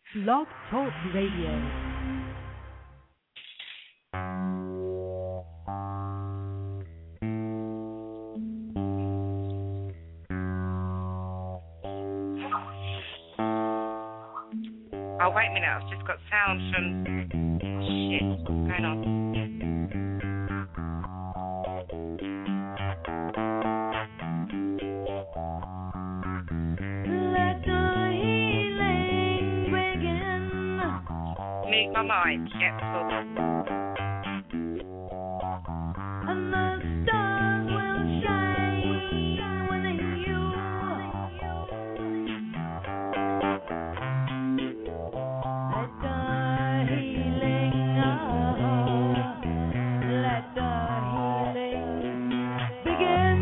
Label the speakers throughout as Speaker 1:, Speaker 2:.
Speaker 1: Blog Talk Radio.
Speaker 2: Oh, wait a minute, I've just got sound from... Shit, what's going on?
Speaker 3: Let the healing begin.
Speaker 2: Mute my mind, yeah, cool.
Speaker 3: And the stars will shine within you. Let the healing, let the healing begin.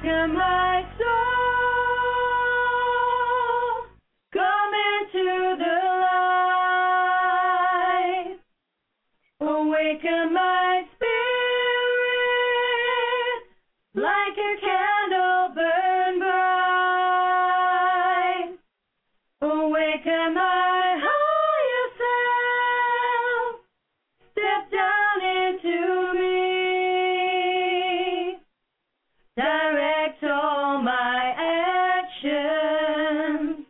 Speaker 3: Awaken my soul, come into the light. Awaken my spirit, like a candle burn bright. Awaken my higher self, step down into me. Direct all my actions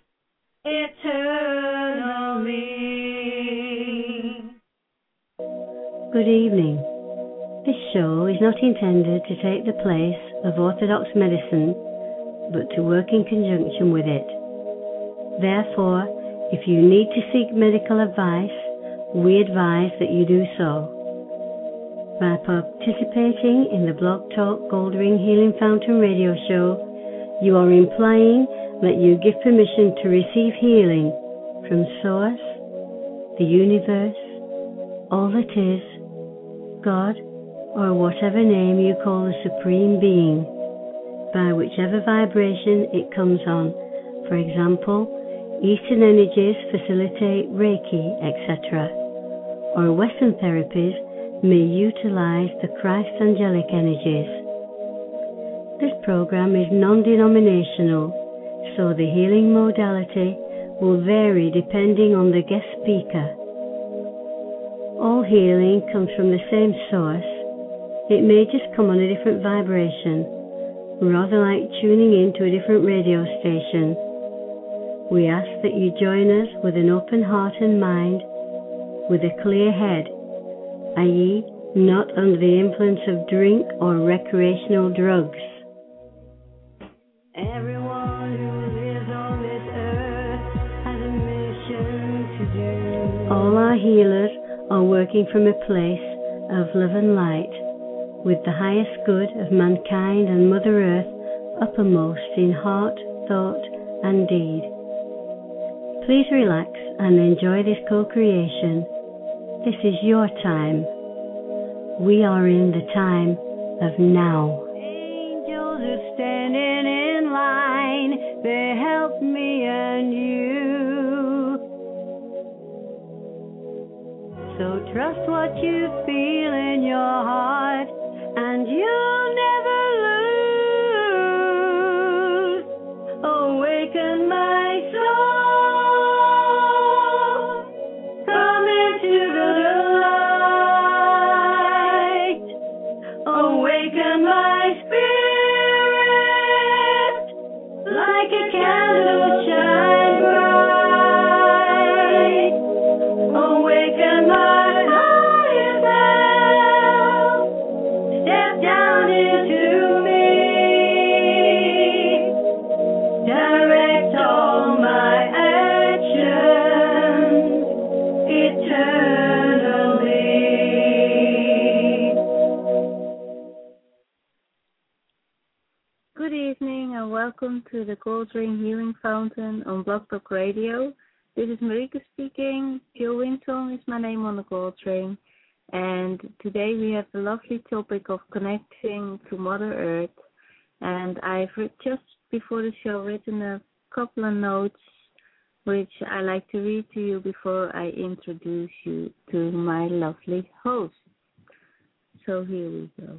Speaker 3: eternally.
Speaker 4: Good evening. This show is not intended to take the place of orthodox medicine, but to work in conjunction with it. Therefore, if you need to seek medical advice, we advise that you do so. By participating in the Blog Talk Gold Ring Healing Fountain radio show, you are implying that you give permission to receive healing from Source, the universe, all that is, God, or whatever name you call the Supreme Being, by whichever vibration it comes on. For example, Eastern energies facilitate Reiki, etc., or Western therapies may utilize the Christ angelic energies. This program is non-denominational, so the healing modality will vary depending on the guest speaker. All healing comes from the same source. It may just come on a different vibration, rather like tuning into a different radio station. We ask that you join us with an open heart and mind, with a clear head, i.e., not under the influence of drink or recreational drugs.
Speaker 3: Everyone who lives on this earth has a mission to do.
Speaker 4: All our healers are working from a place of love and light, with the highest good of mankind and Mother Earth uppermost in heart, thought, and deed. Please relax and enjoy this co-creation. This is your time. We are in the time of now.
Speaker 3: Angels are standing in line. They help me and you. So trust what you feel in your heart, and you'll never lose. Awaken my soul. Come into the light. Awaken my spirit, like a candle shine bright. Awaken my higher self, step down into me. Direct all my actions eternally.
Speaker 5: Good evening and welcome to the Gold Ring Healing Fountain on Blog Talk Radio. This is Marika speaking. Jill Winston is my name on the Gold Ring. And today we have the lovely topic of connecting to Mother Earth. And I've just before the show written a couple of notes which I like to read to you before I introduce you to my lovely host. So here we go.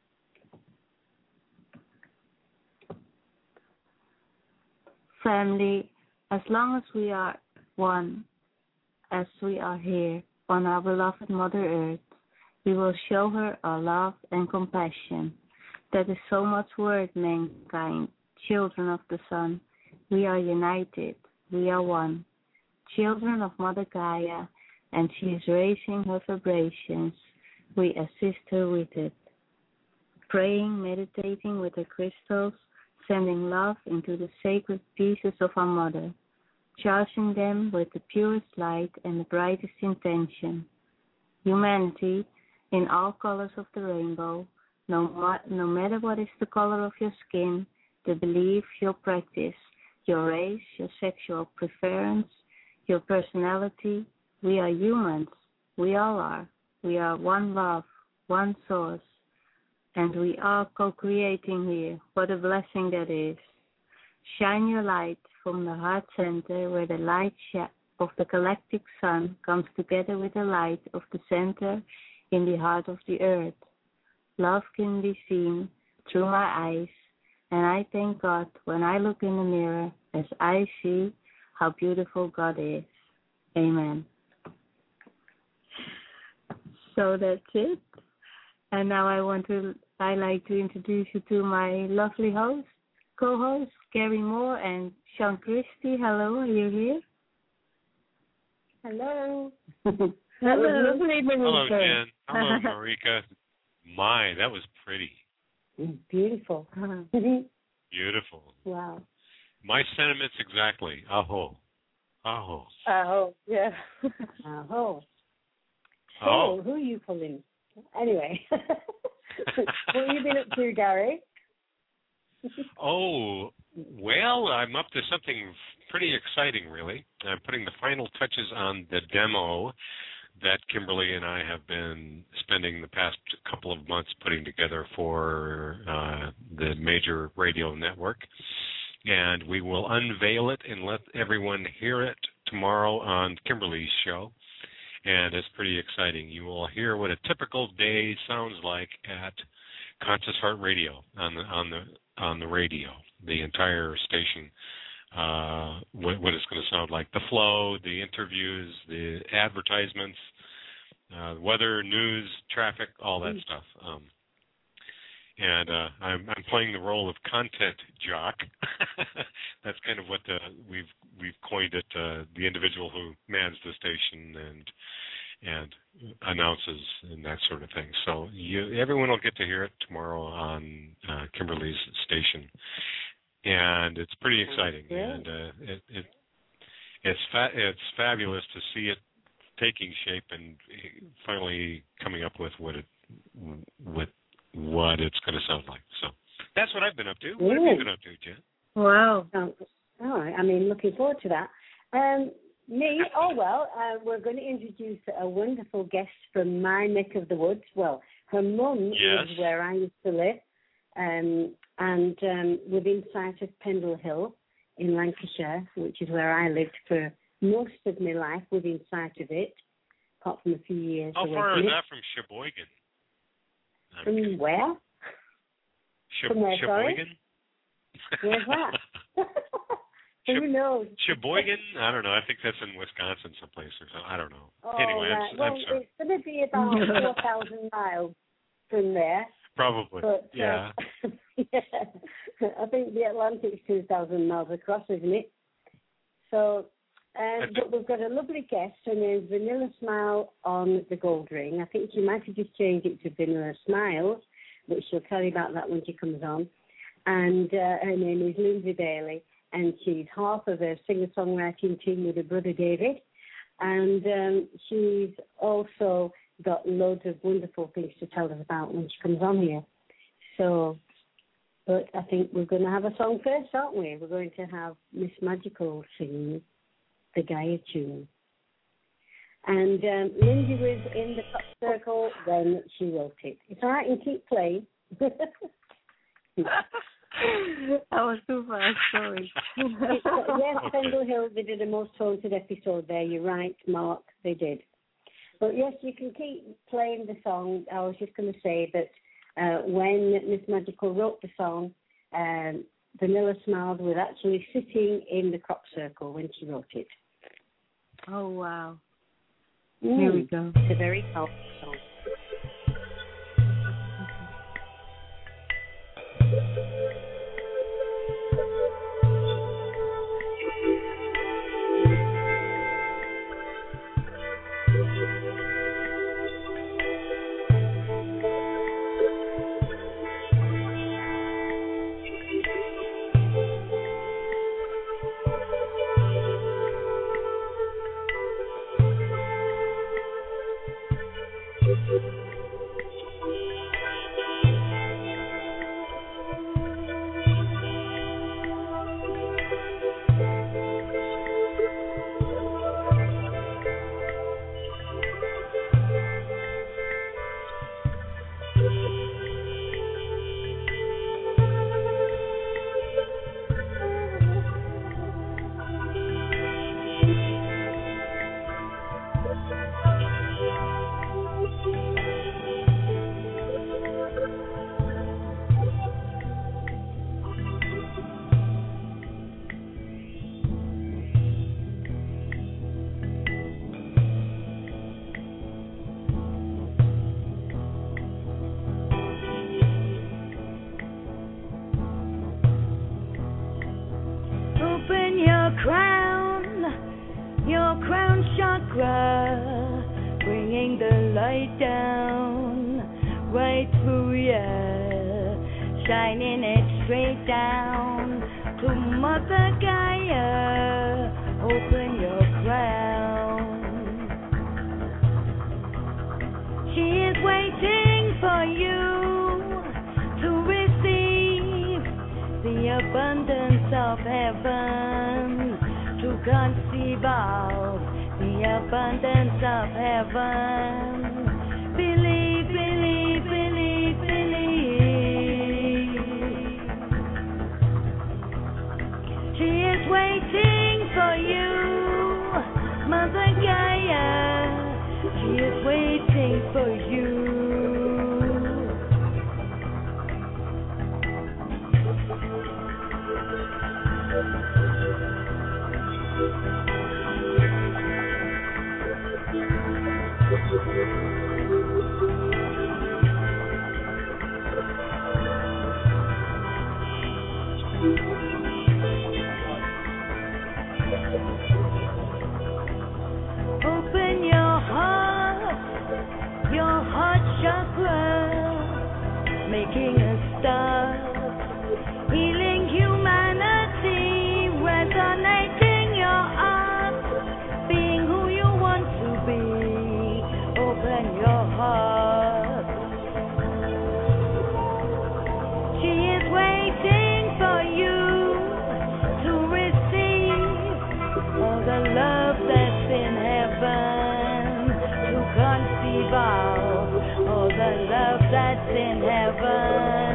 Speaker 5: Family, as long as we are one, as we are here on our beloved Mother Earth, we will show her our love and compassion. That is so much worth, mankind, children of the sun. We are united, we are one, children of Mother Gaia, and she is raising her vibrations. We assist her with it. Praying, meditating with the crystals, sending love into the sacred pieces of our Mother, charging them with the purest light and the brightest intention. Humanity, in all colors of the rainbow, no matter what is the color of your skin, the belief, your practice, your race, your sexual preference, your personality, we are humans. We all are. We are one love, one source. and we are co-creating here. What a blessing that is. Shine your light from the heart center where the light of the galactic sun comes together with the light of the center in the heart of the earth. Love can be seen through my eyes, and I thank God when I look in the mirror as I see how beautiful God is. Amen. So that's it. And now I like to introduce you to my lovely co-hosts, Gary Moore and Sean Christie. Hello, are you here?
Speaker 6: Hello.
Speaker 5: Hello.
Speaker 7: Hello, Jen. Hello, Marika. My, that was pretty.
Speaker 6: Beautiful.
Speaker 7: Beautiful.
Speaker 6: Wow.
Speaker 7: My sentiments exactly. Aho. Aho.
Speaker 6: Oh, yeah. Aho.
Speaker 7: Oh.
Speaker 6: So, who are you pulling? Anyway. What have you been up to, Gary?
Speaker 7: Oh, well, I'm up to something pretty exciting, really. I'm putting the final touches on the demo that Kimberly and I have been spending the past couple of months putting together for the major radio network. And we will unveil it and let everyone hear it tomorrow on Kimberly's show. And it's pretty exciting. You will hear what a typical day sounds like at Conscious Heart Radio on the radio, the entire station. What it's going to sound like, the flow, the interviews, the advertisements, weather, news, traffic, all that stuff. And I'm playing the role of content jock. That's kind of what we've coined it. The individual who mans the station and announces and that sort of thing. So everyone will get to hear it tomorrow on Kimberly's station, and it's pretty exciting. And it's fabulous to see it taking shape and finally coming up with what it's going to sound like. So that's what I've been up to. What have you been up to, Jen?
Speaker 6: Wow. I mean, looking forward to that. We're going to introduce a wonderful guest from my neck of the woods. Well, her mum is where I used to live, and within sight of Pendle Hill in Lancashire, which is where I lived for most of my life, within sight of it, apart from a few years.
Speaker 7: How far is that from Sheboygan?
Speaker 6: From where? From where,
Speaker 7: Sheboygan?
Speaker 6: Where's that? Who knows?
Speaker 7: Sheboygan? I don't know. I think that's in Wisconsin someplace or something. I don't know.
Speaker 6: Oh,
Speaker 7: anyway,
Speaker 6: right.
Speaker 7: I'm sorry.
Speaker 6: It's going to be about 4,000 miles from there.
Speaker 7: Probably,
Speaker 6: but,
Speaker 7: yeah.
Speaker 6: I think the Atlantic's 2,000 miles across, isn't it? So, but we've got a lovely guest. Her name's Vanilla Smile on the Gold Ring. I think she might have just changed it to Vanilla Smiles, but she'll tell you about that when she comes on. And her name is Lindsay Bailey, and she's half of a singer-songwriting team with her brother David. And she's also got loads of wonderful things to tell us about when she comes on here. So, but I think we're going to have a song first, aren't we? We're going to have Miss Magical singing the Gaia tune. And Lindsay was in the top circle when she wrote it. It's all right, and keep playing.
Speaker 5: That was too fast, sorry.
Speaker 6: Yes, Pendle Hill, they did a most haunted episode there. You're right, Mark, they did. But yes, you can keep playing the song. I was just going to say that when Miss Magical wrote the song, Vanilla Smiles was actually sitting in the crop circle when she wrote it.
Speaker 5: Oh, wow. Here we go.
Speaker 6: It's a very powerful song.
Speaker 3: your crown chakra, bringing the light down right through ya, shining it straight down to Mother Gaia. Open your crown. She is waiting for you to receive the abundance of heaven, to conceive of the abundance of heaven. Believe, believe, believe, believe. She is waiting for you, Mother Gaia. She is waiting for you. Open your heart chakra, making a start, healing humanity, resonating your heart, being who you want to be. Open your heart. She is waiting for you to receive all the love that's in heaven, to conceive all the love that's in heaven.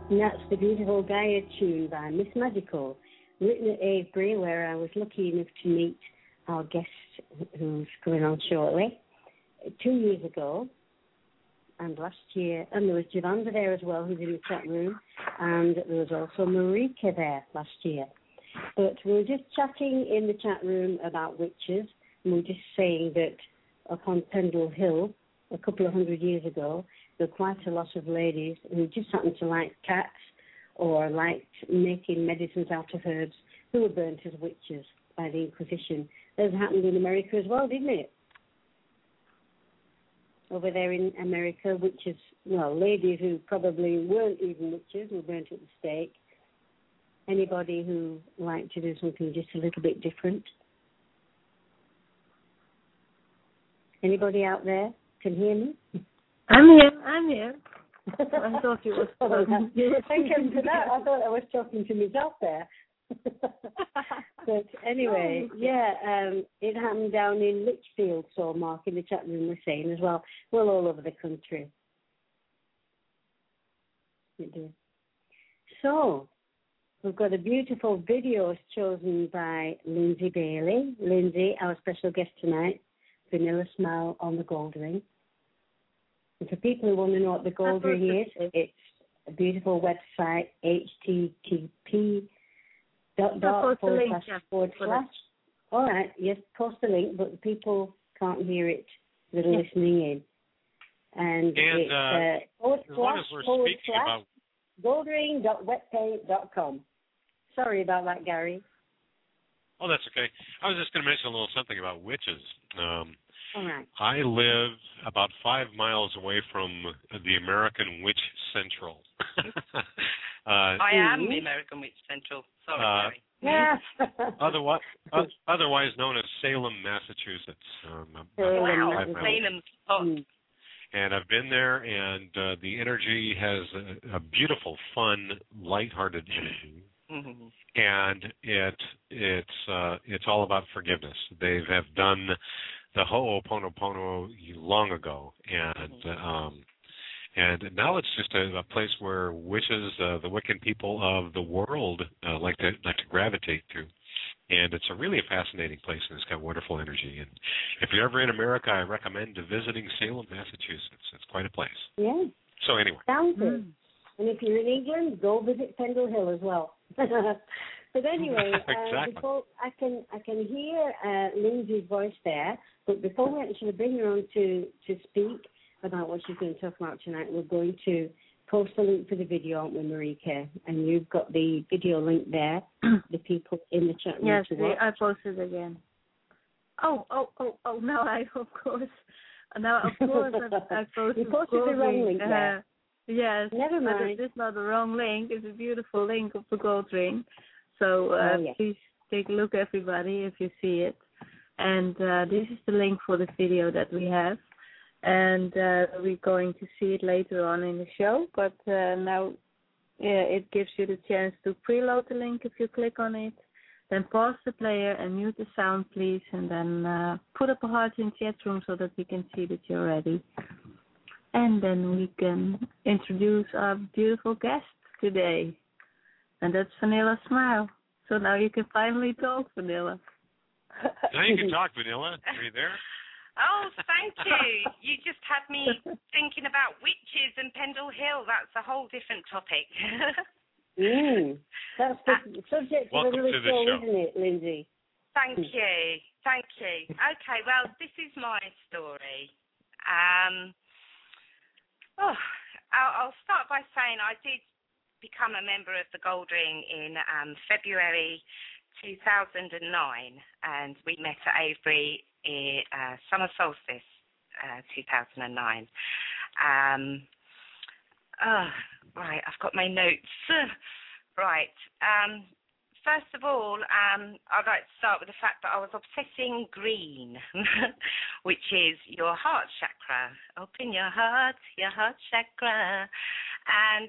Speaker 6: And that's the beautiful Gaia tune by Miss Magical, written at Avebury, where I was lucky enough to meet our guest who's coming on shortly, 2 years ago, and last year. And there was Javanda there as well, who's in the chat room, and there was also Marika there last year. But we were just chatting in the chat room about witches, and we were just saying that upon Pendle Hill, a couple of 100 years ago, there were quite a lot of ladies who just happened to like cats or liked making medicines out of herbs who were burnt as witches by the Inquisition. That happened in America as well, didn't it? Over there in America, witches, well, ladies who probably weren't even witches were burnt at the stake. Anybody who liked to do something just a little bit different? Anybody out there can hear me?
Speaker 5: I'm here. I thought you were
Speaker 6: you were thinking to that. I thought I was talking to myself there. But anyway, it happened down in Lichfield, so Mark in the chat room was saying as well. Well, all over the country. It did. So, we've got a beautiful video chosen by Lindsay Bailey. Lindsay, our special guest tonight, Vanilla Smile on the Gold Ring. And for people who want to know what the Gold Ring is, it's a beautiful website, http:// All right, yes, post the link, but people can't hear it that are listening in. And it's
Speaker 7: as long as we're speaking about
Speaker 6: goldring.webpaint.com. Sorry about that, Gary.
Speaker 7: Oh, that's okay. I was just going to mention a little something about witches.
Speaker 6: All right.
Speaker 7: I live about 5 miles away from the American Witch Central.
Speaker 2: I am the American Witch Central. Sorry,
Speaker 6: Yes.
Speaker 7: otherwise known as Salem, Massachusetts.
Speaker 2: Wow, Salem's hot.
Speaker 7: And I've been there, and the energy has a beautiful, fun, lighthearted energy.
Speaker 2: Mm-hmm.
Speaker 7: And it's all about forgiveness. They have done the Ho'oponopono long ago, and now it's just a place where witches, the Wiccan people of the world, like to gravitate to. And it's a really fascinating place, and it's got wonderful energy. And if you're ever in America, I recommend visiting Salem, Massachusetts. It's quite a place.
Speaker 6: Yeah.
Speaker 7: So anyway.
Speaker 6: Sounds good. And if you're in England, go visit Pendle Hill as well. But anyway,
Speaker 7: exactly.
Speaker 6: Before I can hear Lindsay's voice there, but before we actually bring her on to speak about what she's going to talk about tonight, we're going to post a link for the video, aren't we, Marika? And you've got the video link there, the people in the chat room.
Speaker 5: Yes,
Speaker 6: to watch.
Speaker 5: I posted again. Oh, no, I posted.
Speaker 6: You posted the wrong link there.
Speaker 5: Yes,
Speaker 6: never mind.
Speaker 5: It's not the wrong link. It's a beautiful link of the gold ring. So please take a look, everybody, if you see it. And this is the link for the video that we have. And we're going to see it later on in the show. But now it gives you the chance to preload the link if you click on it. Then pause the player and mute the sound, please. And then put up a heart in the chat room so that we can see that you're ready. And then we can introduce our beautiful guest today. And that's Vanilla Smile. So now you can finally talk, Vanilla.
Speaker 7: Now you can talk, Vanilla. Are you there?
Speaker 2: Oh, thank you. You just had me thinking about witches and Pendle Hill. That's a whole different topic.
Speaker 6: That's the subject of another show, isn't it, Lindsay?
Speaker 2: Thank you. Okay, well, this is my story. I'll start by saying I did become a member of the Gold Ring in February 2009, and we met at Avebury in summer solstice 2009. Right, I've got my notes. Right. First of all, I'd like to start with the fact that I was obsessing green, which is your heart chakra. Open your heart chakra. And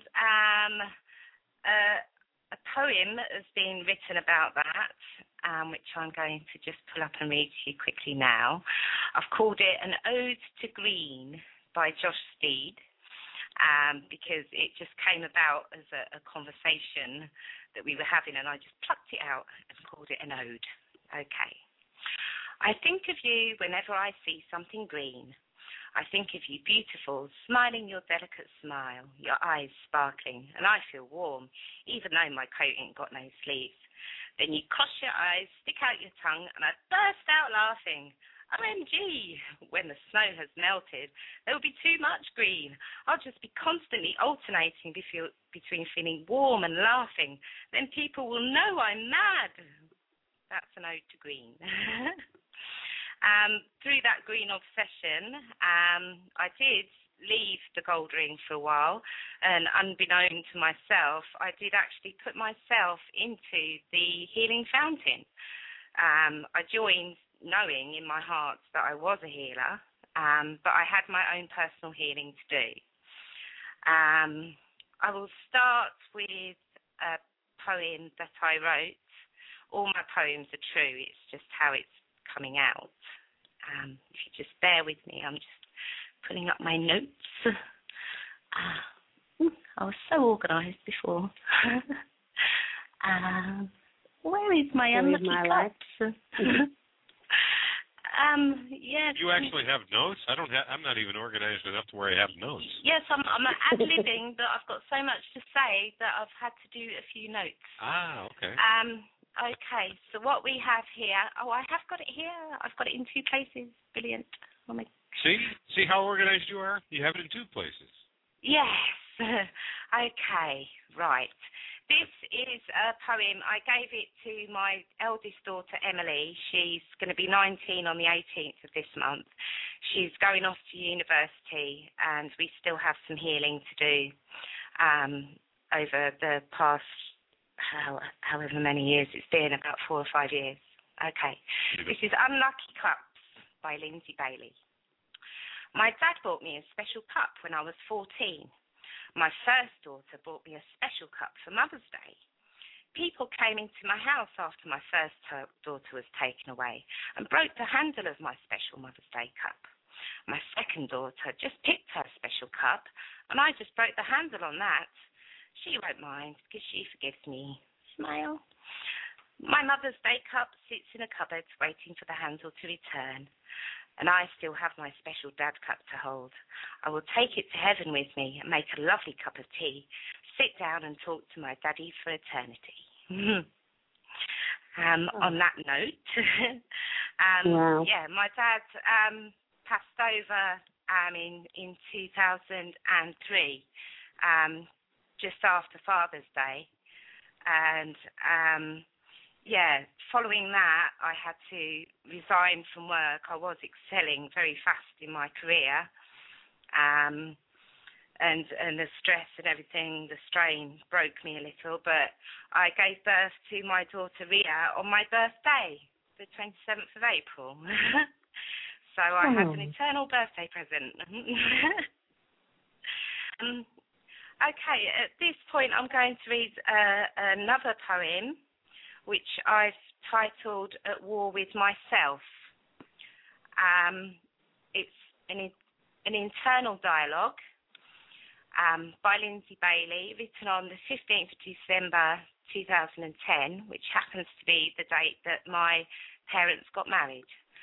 Speaker 2: a poem has been written about that, which I'm going to just pull up and read to you quickly now. I've called it An Ode to Green by Josh Steed. because it just came about as a conversation that we were having, and I just plucked it out and called it an ode. Okay. I think of you whenever I see something green. I think of you beautiful, smiling your delicate smile, your eyes sparkling, and I feel warm, even though my coat ain't got no sleeves. Then you cross your eyes, stick out your tongue, and I burst out laughing. OMG! When the snow has melted, there will be too much green. I'll just be constantly alternating between feeling warm and laughing. Then people will know I'm mad. That's an ode to green. Through that green obsession, I did leave the gold ring for a while, and unbeknown to myself, I did actually put myself into the healing fountain. I joined knowing in my heart that I was a healer, but I had my own personal healing to do. I will start with a poem that I wrote. All my poems are true, it's just how it's coming out. If you just bear with me, I'm just pulling up my notes. I was so organised before. Where is my unlucky cups? Yes.
Speaker 7: You actually have notes? I'm not even organised enough to where I have notes.
Speaker 2: Yes, I'm ad-libbing, but I've got so much to say that I've had to do a few notes.
Speaker 7: Okay.
Speaker 2: Okay, so what we have here, I have got it here. I've got it in two places. Brilliant.
Speaker 7: See how organised you are? You have it in two places.
Speaker 2: Yes. Okay, right. This is a poem. I gave it to my eldest daughter, Emily. She's going to be 19 on the 18th of this month. She's going off to university, and we still have some healing to do over the past however many years it's been, about 4 or 5 years. Okay. This is Unlucky Cups by Lindsay Bailey. My dad bought me a special cup when I was 14. My first daughter bought me a special cup for Mother's Day. People came into my house after my first daughter was taken away and broke the handle of my special Mother's Day cup. My second daughter just picked her special cup, and I just broke the handle on that. She won't mind because she forgives me. Smile. My Mother's Day cup sits in a cupboard waiting for the handle to return, and I still have my special dad cup to hold. I will take it to heaven with me and make a lovely cup of tea, sit down and talk to my daddy for eternity. On that note,
Speaker 6: wow.
Speaker 2: Yeah, my dad passed over in 2003. Just after Father's Day, and following that I had to resign from work. I was excelling very fast in my career, and the stress and everything, the strain broke me a little, but I gave birth to my daughter Ria on my birthday, the 27th of April. So I had an eternal birthday present. Okay, at this point I'm going to read another poem, which I've titled At War with Myself. It's an internal dialogue by Lindsay Bailey, written on the 15th of December 2010, which happens to be the date that my parents got married.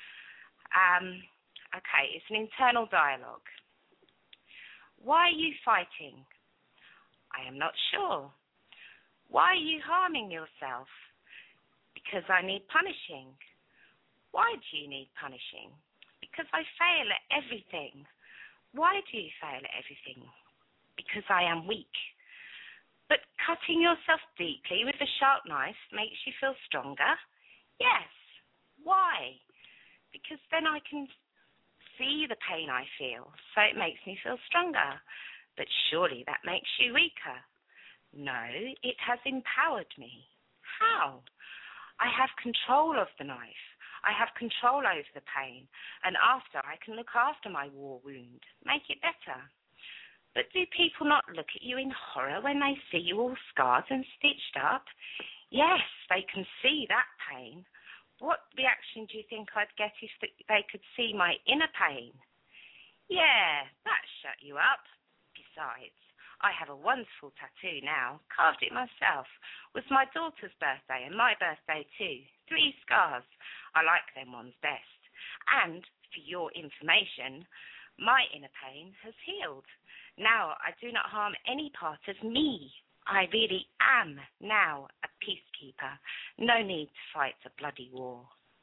Speaker 2: Okay, it's an internal dialogue. Why are you fighting? I am not sure. Why are you harming yourself? Because I need punishing. Why do you need punishing? Because I fail at everything. Why do you fail at everything? Because I am weak. But cutting yourself deeply with a sharp knife makes you feel stronger? Yes. Why? Because then I can see the pain I feel, so it makes me feel stronger. But surely that makes you weaker. No, it has empowered me. How? I have control of the knife. I have control over the pain. And after, I can look after my war wound, make it better. But do people not look at you in horror when they see you all scarred and stitched up? Yes, they can see that pain. What reaction do you think I'd get if they could see my inner pain? Yeah, that shut you up. Besides, I have a wonderful tattoo now, carved it myself. It was my daughter's birthday and my birthday too. 3 scars. I like them ones best. And, for your information, my inner pain has healed. Now I do not harm any part of me. I really am now a peacekeeper. No need to fight a bloody war.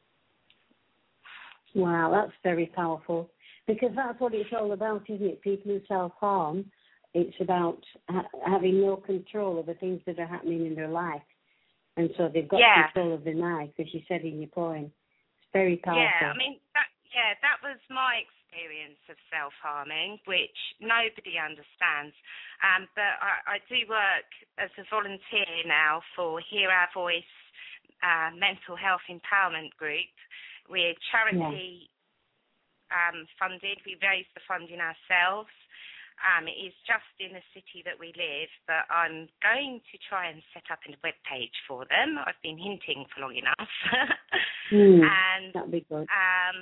Speaker 6: Wow, that's very powerful. Because that's what it's all about, isn't it? People who self-harm, it's about having no control over things that are happening in their life. And so they've got control of the knife, as you said in your poem. It's very powerful.
Speaker 2: Yeah, I mean, that was my experience of self-harming, which nobody understands. But I do work as a volunteer now for Hear Our Voice Mental Health Empowerment Group. We're charity funded. We raise the funding ourselves. It is just in the city that we live, but I'm going to try and set up a web page for them. I've been hinting for long enough.
Speaker 6: And that'd be good.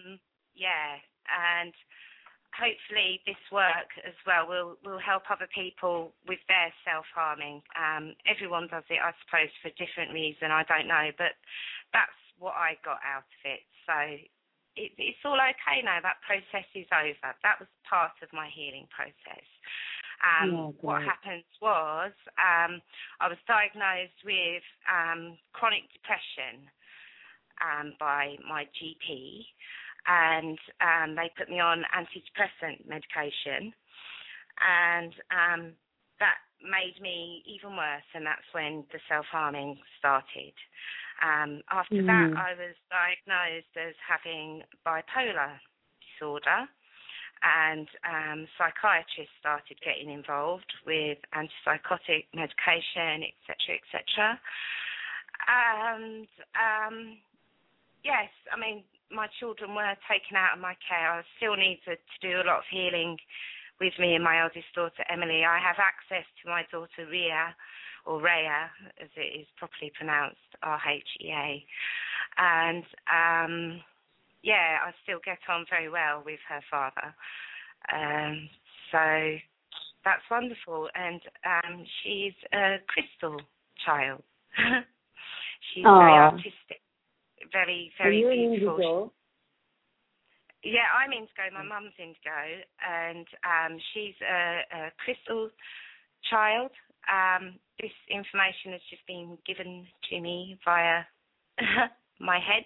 Speaker 2: And hopefully this work as well will help other people with their self-harming. Everyone does it, I suppose, for a different reason. I don't know, but that's what I got out of it. So it's all okay now. That process is over. That was part of my healing process. What happened was I was diagnosed with chronic depression by my GP, and they put me on antidepressant medication, and that made me even worse, and that's when the self-harming started. After that, I was diagnosed as having bipolar disorder, and psychiatrists started getting involved with antipsychotic medication, etc., etc. And yes, I mean, my children were taken out of my care. I still need to do a lot of healing with me and my eldest daughter, Emily. I have access to my daughter, Rhea, or Rhea, as it is properly pronounced, RHEA. And, I still get on very well with her father. So that's wonderful. And she's a crystal child. She's very artistic, very, very beautiful.
Speaker 6: Indigo?
Speaker 2: Yeah, I'm indigo. My mum's indigo. And she's a crystal child. This information has just been given to me via my head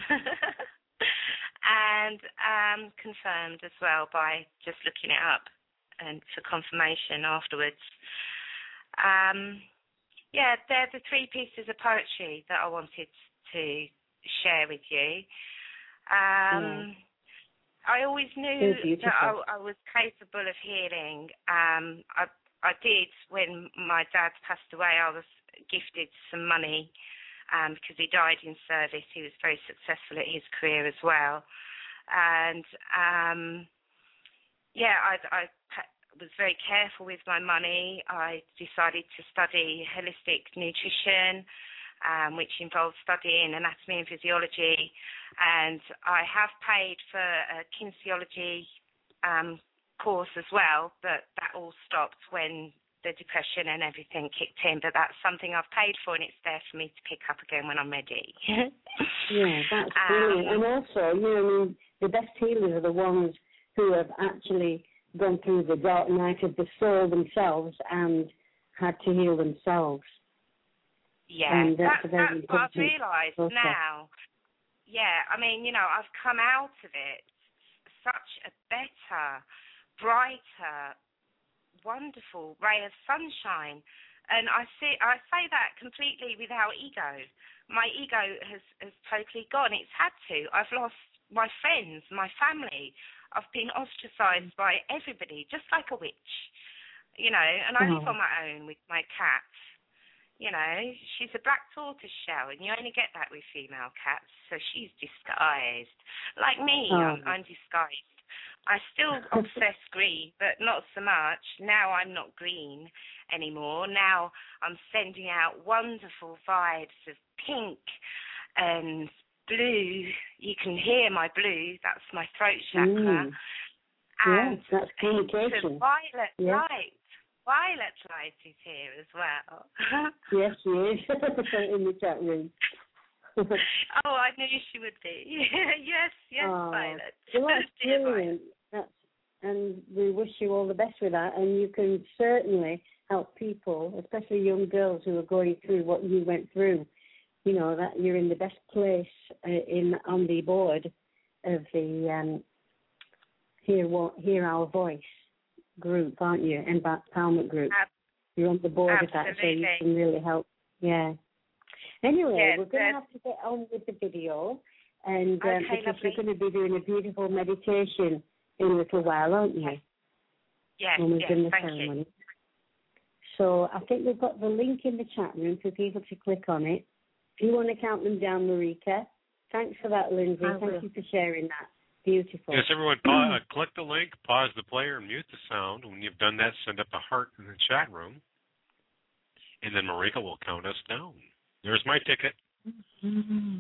Speaker 2: and confirmed as well by just looking it up and for confirmation afterwards. They're the 3 pieces of poetry that I wanted to share with you. I always knew that I was capable of healing. I did when my dad passed away. I was gifted some money because he died in service. He was very successful at his career as well. And, I was very careful with my money. I decided to study holistic nutrition, which involves studying anatomy and physiology. And I have paid for a kinesiology course as well, but that all stopped when the depression and everything kicked in. But that's something I've paid for, and it's there for me to pick up again when I'm ready.
Speaker 6: Yeah, that's brilliant. And also, the best healers are the ones who have actually gone through the dark night of the soul themselves and had to heal themselves.
Speaker 2: Yeah,
Speaker 6: and that's
Speaker 2: what I've realised now. Yeah, I mean, I've come out of it such a better, brighter, wonderful ray of sunshine. And I say that completely without ego. My ego has totally gone. It's had to. I've lost my friends, my family. I've been ostracised by everybody, just like a witch, and I live on my own with my cat. She's a black tortoise shell, and you only get that with female cats, so she's disguised. Like me, I'm disguised. I still obsess green, but not so much. Now I'm not green anymore. Now I'm sending out wonderful vibes of pink and blue. You can hear my blue. That's my throat chakra. And
Speaker 6: that's communication.
Speaker 2: violet light. Violet Light is here as well.
Speaker 6: Yes, she is in the chat room.
Speaker 2: Oh, I knew she would be. Yes, Violet.
Speaker 6: Well, that's
Speaker 2: Dear
Speaker 6: brilliant. And we wish you all the best with that. And you can certainly help people, especially young girls who are going through what you went through. You know, that you're in the best place on the board of the Hear Our Voice group, aren't you? Empowerment group. You're on the board of that, so you can really help. Yeah. Anyway, we're going to have to get on with the video, and because you're going to be doing a beautiful meditation in a little while, aren't you?
Speaker 2: Yes,
Speaker 6: when we've done the
Speaker 2: thank
Speaker 6: ceremony.
Speaker 2: you.
Speaker 6: So I think we've got the link in the chat room for people to click on it. If you want to count them down, Marika. Thanks for that, Lindsay. Thank you for sharing that. Beautiful.
Speaker 7: Yes, everyone, click the link, pause the player, and mute the sound. When you've done that, send up a heart in the chat room, and then Marika will count us down. There's my ticket.
Speaker 5: Mm-hmm.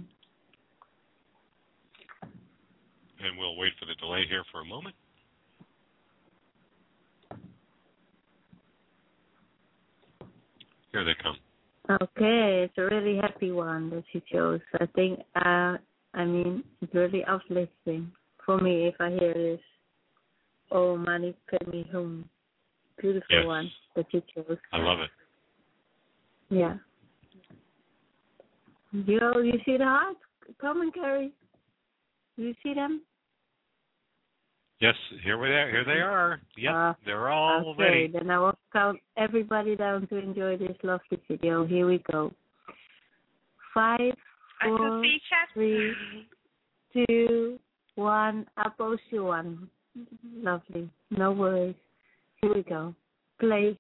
Speaker 7: And we'll wait for the delay here for a moment. Here they come.
Speaker 5: Okay, it's a really happy one that she chose. I think, it's really uplifting for me if I hear this. Oh, Mani Padme Hum. Beautiful one that you chose.
Speaker 7: I love it.
Speaker 5: Yeah. You see the hearts? Come and Carrie. Do you see them?
Speaker 7: Yes, here they are. Yep, they're all ready.
Speaker 5: Okay, then I will count everybody down to enjoy this lovely video. Here we go. 5, 4, 3, 2, 1. I'll post you one. Lovely. No worries. Here we go. Play.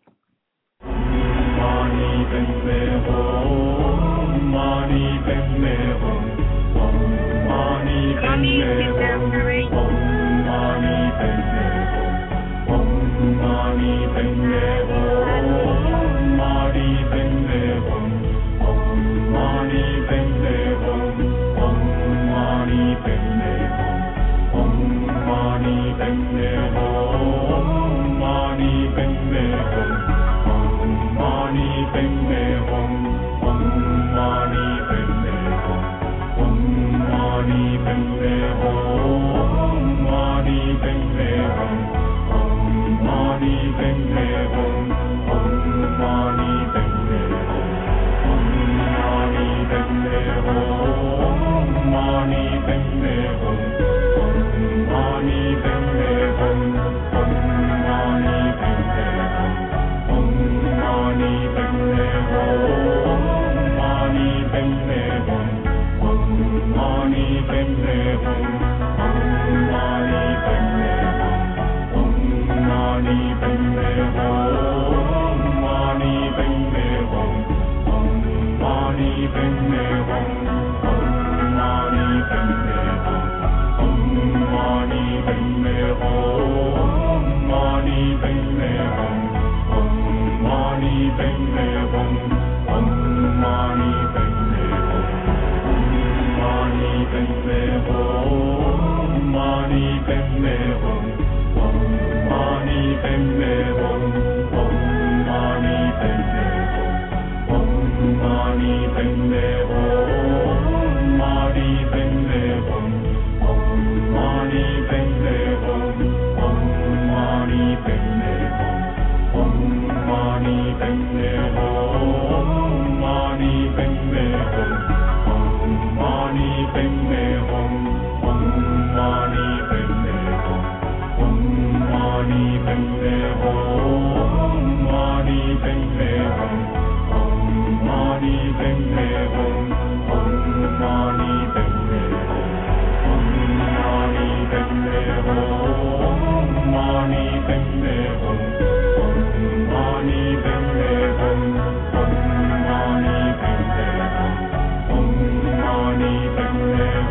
Speaker 8: Mani Padme Hum.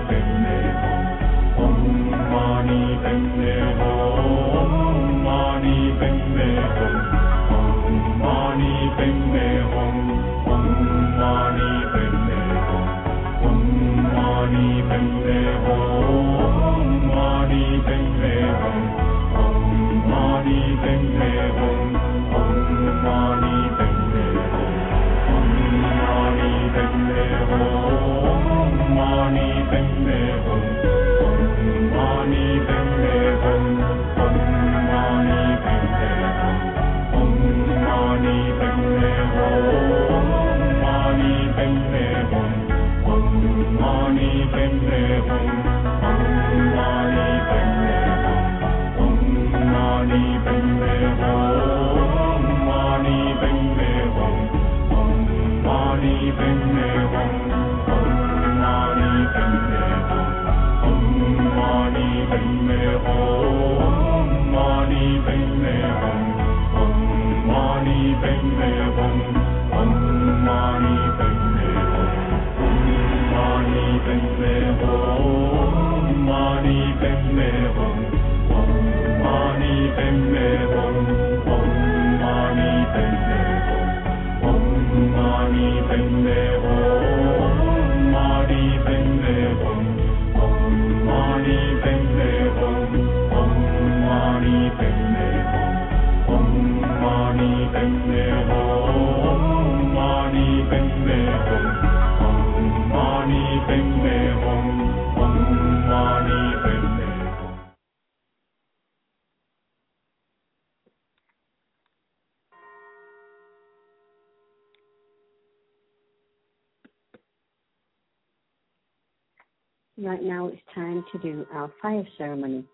Speaker 6: Right now it's time to do our fire ceremony.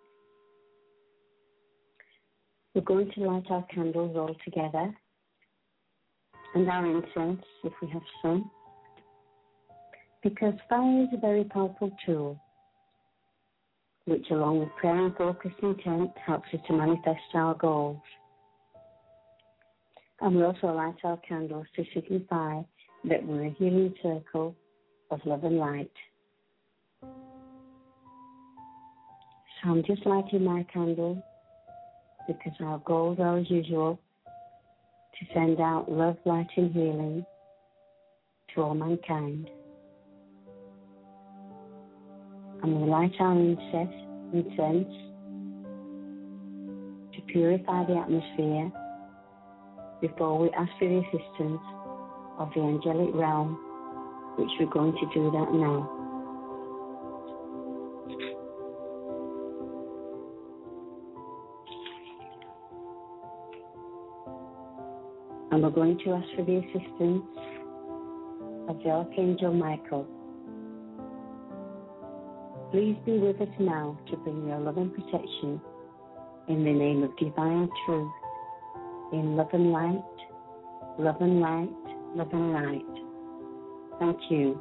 Speaker 6: We're going to light our candles all together and our incense if we have some, because fire is a very powerful tool which, along with prayer and focused intent, helps us to manifest our goals. And we also light our candles to signify that we're a healing circle of love and light. So I'm just lighting my candle because our goals are, as usual, to send out love, light and healing to all mankind. And we light our incense to purify the atmosphere before we ask for the assistance of the angelic realm, which we're going to do that now. And we're going to ask for the assistance of the Archangel Michael. Please be with us now to bring your love and protection in the name of divine truth, in love and light, love and light, love and light. Thank you.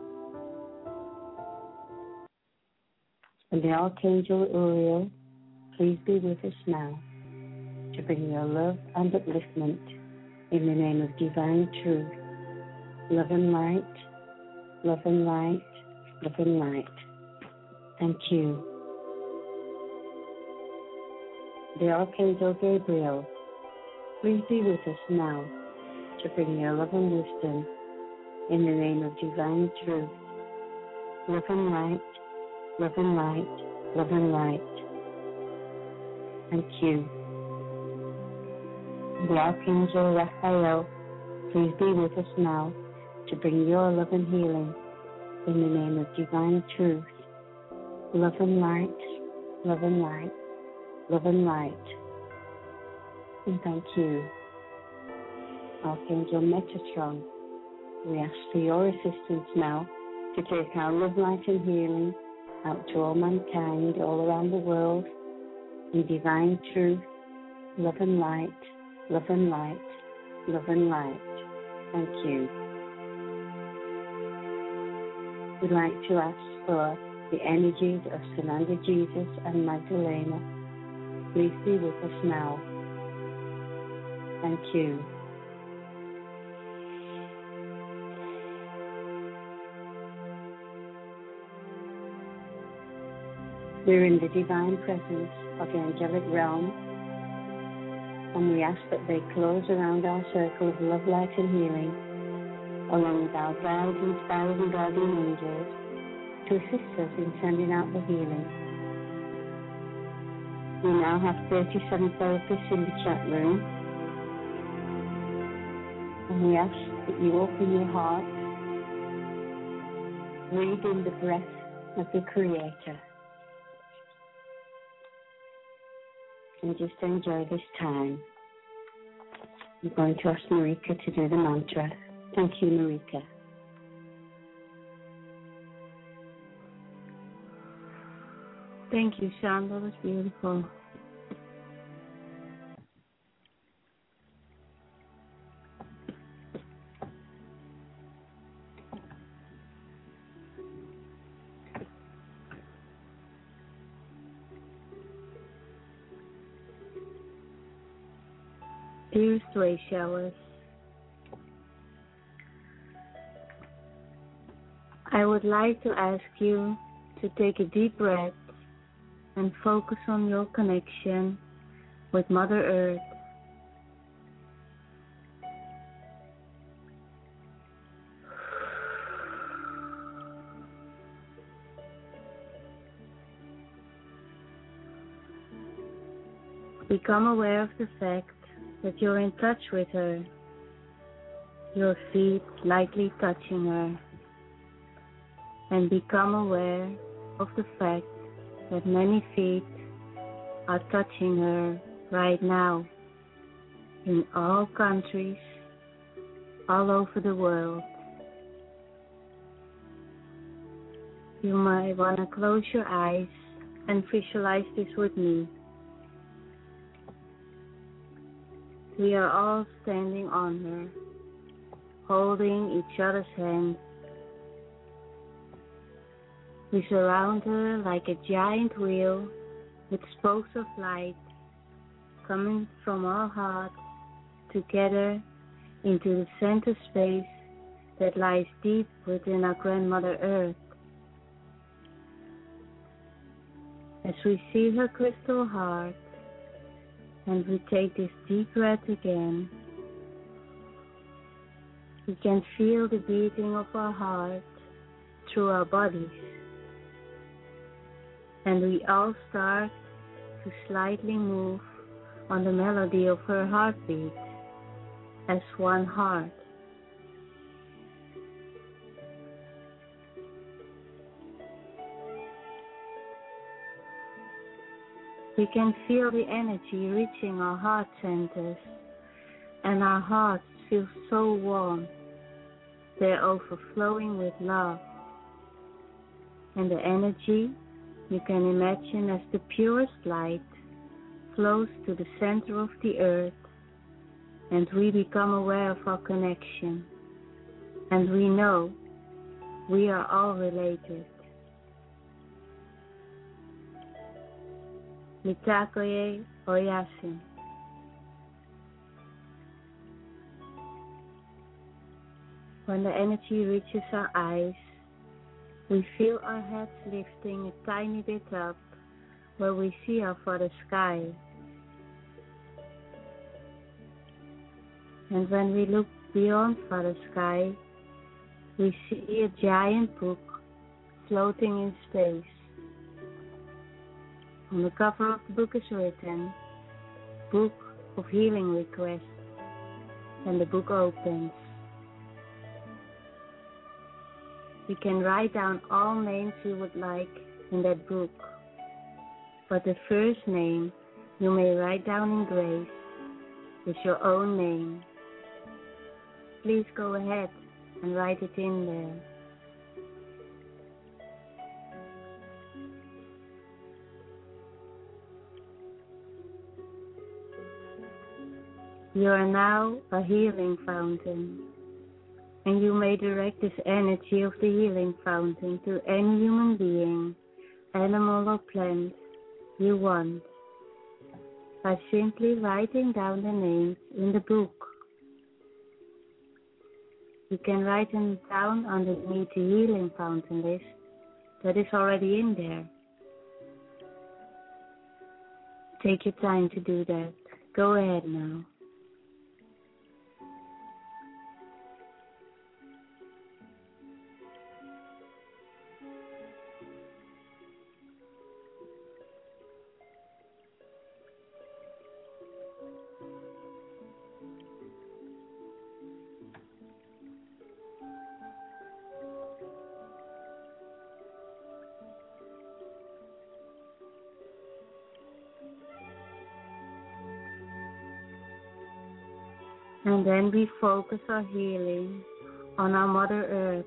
Speaker 6: And the Archangel Uriel, please be with us now to bring your love and upliftment in the name of divine truth, love and light, love and light, love and light. Thank you. The Archangel Gabriel, please be with us now to bring your love and wisdom in the name of divine truth, love and light, love and light, love and light. Thank you. The Archangel Raphael, please be with us now to bring your love and healing in the name of divine truth, love and light, love and light, love and light. And thank you. Archangel Metatron, we ask for your assistance now to take our love, light and healing out to all mankind all around the world in divine truth, love and light, love and light, love and light. Thank you. We'd like to ask for the energies of Sananda Jesus and Magdalena. Please be with us now. Thank you. We're in the divine presence of the angelic realm, and we ask that they close around our circle of love, light, and healing, along with our guides and spirals and guardian angels, to assist us in sending out the healing. We now have 37 therapists in the chat room, and we ask that you open your heart, breathe in the breath of the Creator, and just enjoy this time. I'm going to ask Marika to do the mantra. Thank you, Marika.
Speaker 5: Thank you, Sean. That was beautiful. Dearest Ray Showers, I would like to ask you to take a deep breath and focus on your connection with Mother Earth. Become aware of the fact that you're in touch with her, your feet lightly touching her, and become aware of the fact that many feet are touching her right now in all countries, all over the world. You might want to close your eyes and visualize this with me. We are all standing on her, holding each other's hand. We surround her like a giant wheel with spokes of light coming from our heart together into the center space that lies deep within our grandmother Earth. As we see her crystal heart, and we take this deep breath again, we can feel the beating of our heart through our bodies. And we all start to slightly move on the melody of her heartbeat as one heart. We can feel the energy reaching our heart centers, and our hearts feel so warm. They're overflowing with love. And the energy, you can imagine as the purest light, flows to the center of the earth, and we become aware of our connection. And we know we are all related. Mitakoye Oyasin. When the energy reaches our eyes, we feel our heads lifting a tiny bit up where we see our Father Sky. And when we look beyond Father Sky, we see a giant book floating in space. On the cover of the book is written, Book of Healing Requests, and the book opens. You can write down all names you would like in that book, but the first name you may write down in grace is your own name. Please go ahead and write it in there. You are now a healing fountain, and you may direct this energy of the healing fountain to any human being, animal or plant you want, by simply writing down the names in the book. You can write them down underneath the healing fountain list that is already in there. Take your time to do that. Go ahead now. And then we focus our healing on our Mother Earth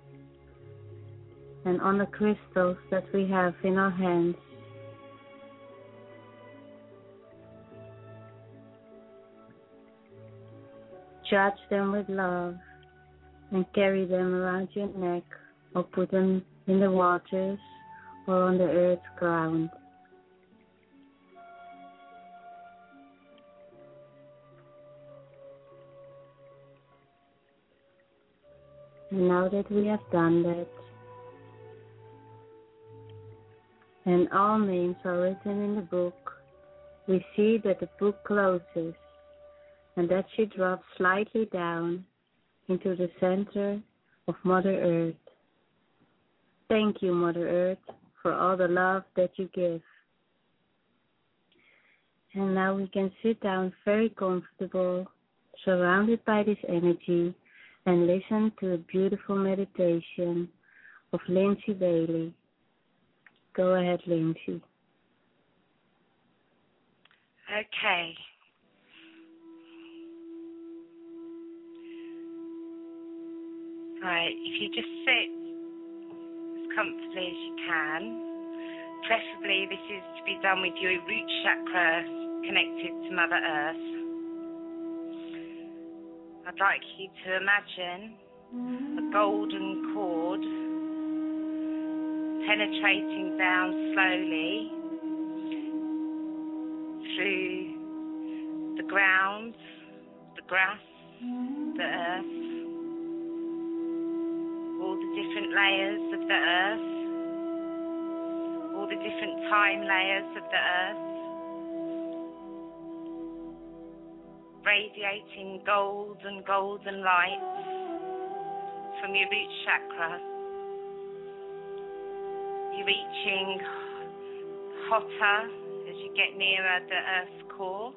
Speaker 5: and on the crystals that we have in our hands. Charge them with love and carry them around your neck or put them in the waters or on the earth's ground. And now that we have done that, and all names are written in the book, we see that the book closes and that she drops slightly down into the center of Mother Earth. Thank you, Mother Earth, for all the love that you give. And now we can sit down very comfortable, surrounded by this energy, and listen to a beautiful meditation of Lindsay Bailey. Go ahead, Lindsay.
Speaker 2: Okay. Right, if you just sit as comfortably as you can. Preferably this is to be done with your root chakra connected to Mother Earth. I'd like you to imagine a golden cord penetrating down slowly through the ground, the grass, the earth, all the different layers of the earth, all the different time layers of the earth, radiating golden lights from your root chakra. You're reaching hotter as you get nearer the earth's core.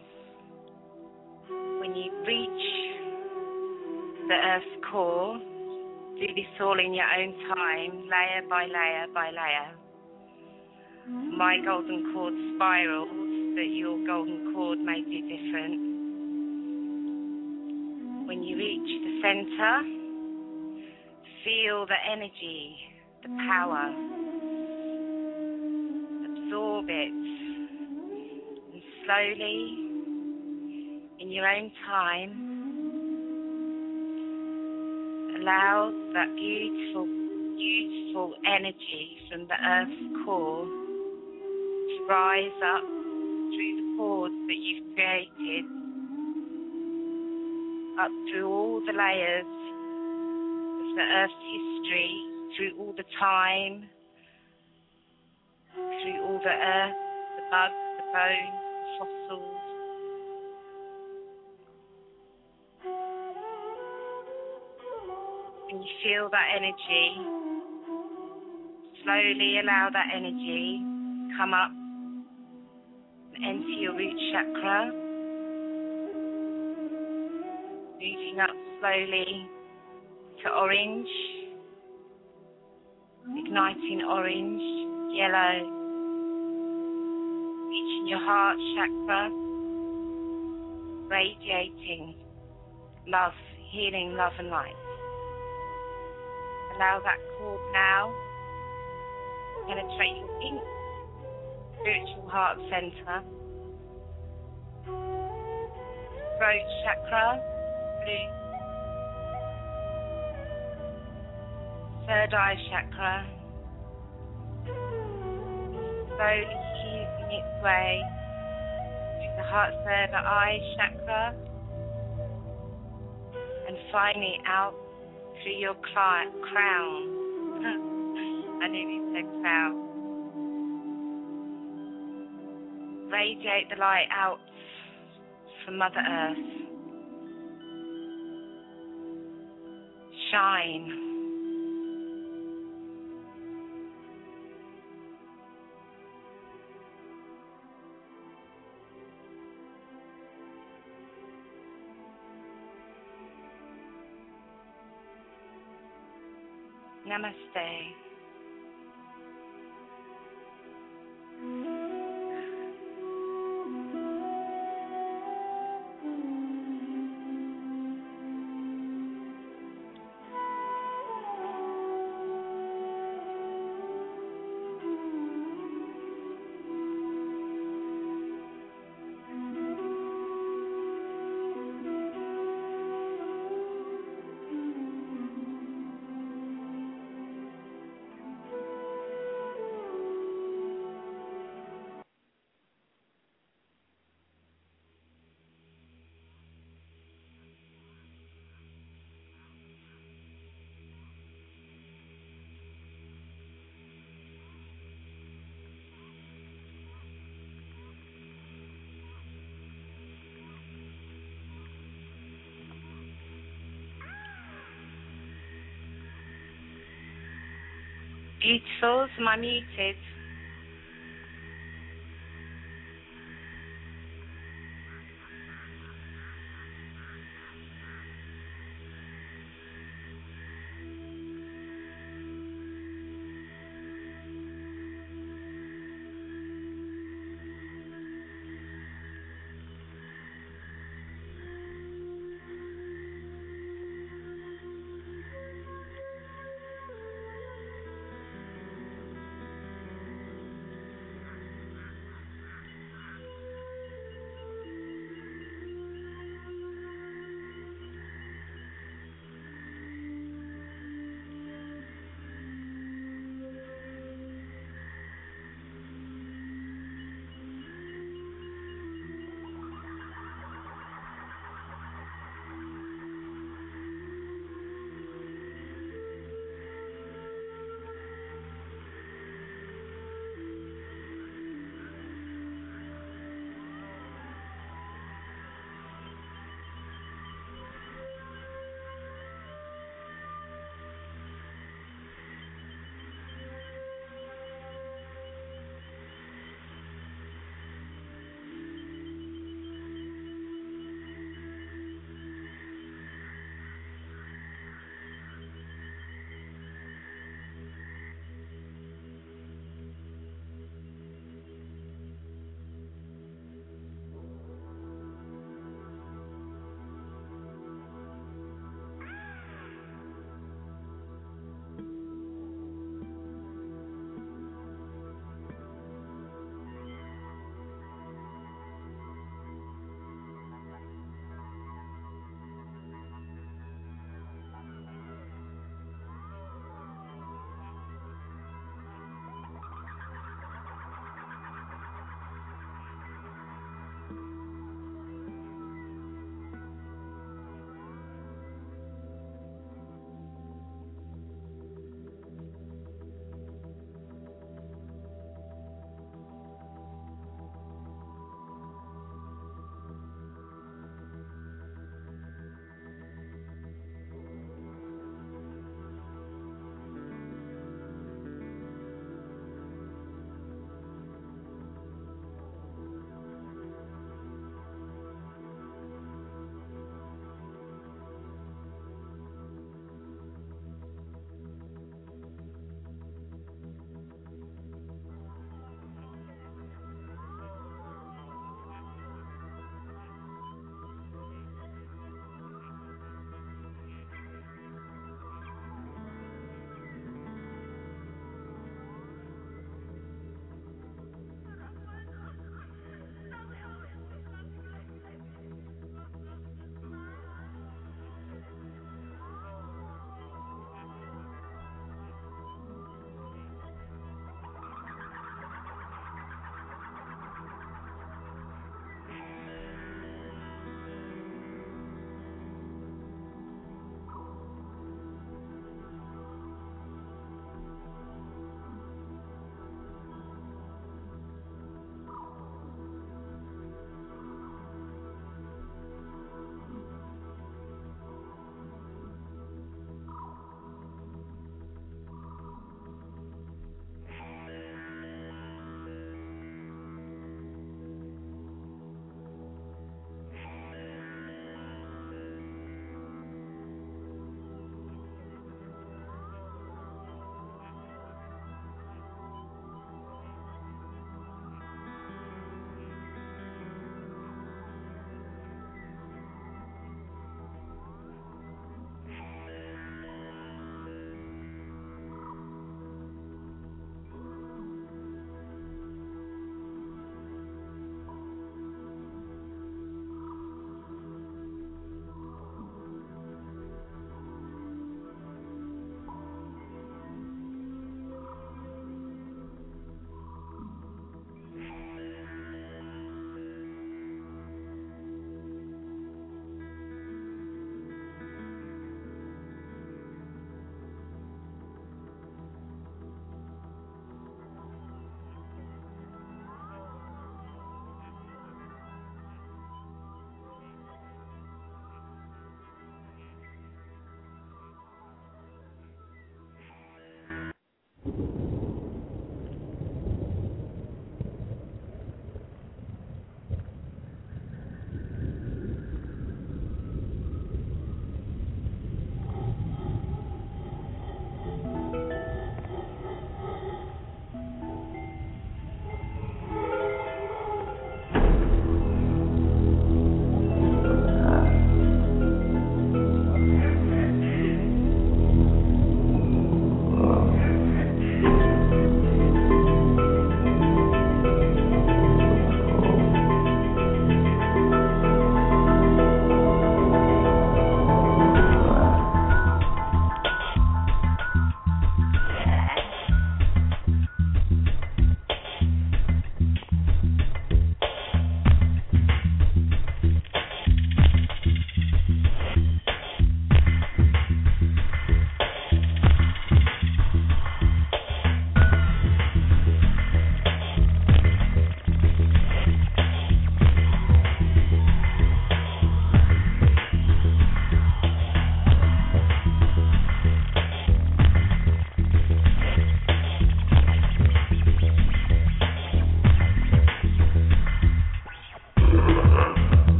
Speaker 2: When you reach the earth's core, do this all in your own time, layer by layer by layer. My golden cord spirals, but your golden cord may be different. When you reach the center, feel the energy, the power. Absorb it. And slowly, in your own time, allow that beautiful energy from the earth's core to rise up through the cords that you've created, up through all the layers of the earth's history, through all the time, through all the earth, the bugs, the bones, the fossils. When you feel that energy, slowly allow that energy to come up and enter your root chakra, moving up slowly to orange, igniting orange, yellow, reaching your heart chakra, radiating love, healing, love and light. Allow that cord now to penetrate your pink spiritual heart center, throat chakra, blue, third eye chakra, slowly easing its way through the heart third eye chakra, and finally out through your crown. I nearly said crown. radiate the light out from Mother Earth. Shine. Namaste. Beautifuls, am I muted?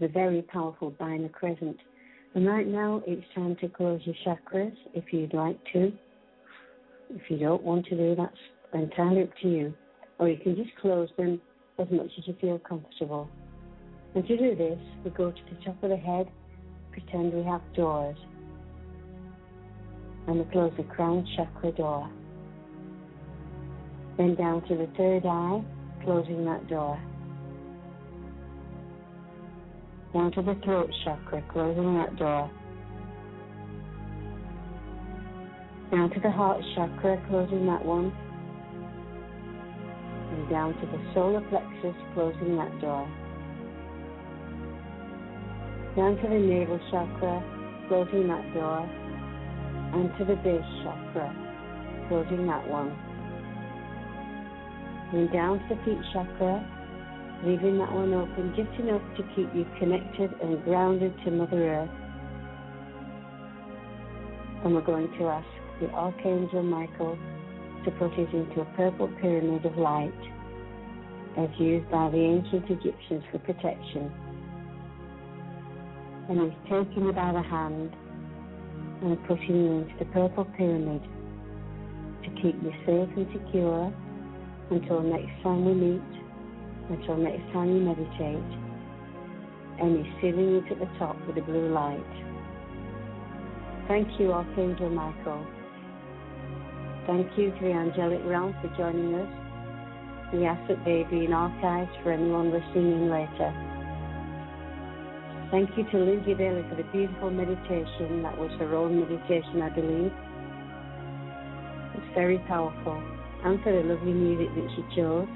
Speaker 6: the very powerful binary crescent. And right now, it's time to close your chakras if you'd like to. If you don't want to do, that's entirely up to you. Or you can just close them as much as you feel comfortable. And to do this, we go to the top of the head, pretend we have doors. And we close the crown chakra door. Then down to the third eye, closing that door. Down to the throat chakra, closing that door. Down to the heart chakra, closing that one. And down to the solar plexus, closing that door. Down to the navel chakra, closing that door. And to the base chakra, closing that one. And down to the feet chakra, leaving that one open just enough to keep you connected and grounded to Mother Earth. And we're going to ask the Archangel Michael to put it into a purple pyramid of light as used by the ancient Egyptians for protection. And he's taking you by the hand and putting you into the purple pyramid to keep you safe and secure until next time we meet, until next time you meditate. And he's sealing it at the top with a blue light. Thank you, Archangel Michael. Thank you to the angelic realm for joining us. We ask that they be in archives for anyone listening in later. Thank you to Lindsay Bailey for the beautiful meditation. That was her own meditation, I believe. It's very powerful. And for the lovely music that she chose.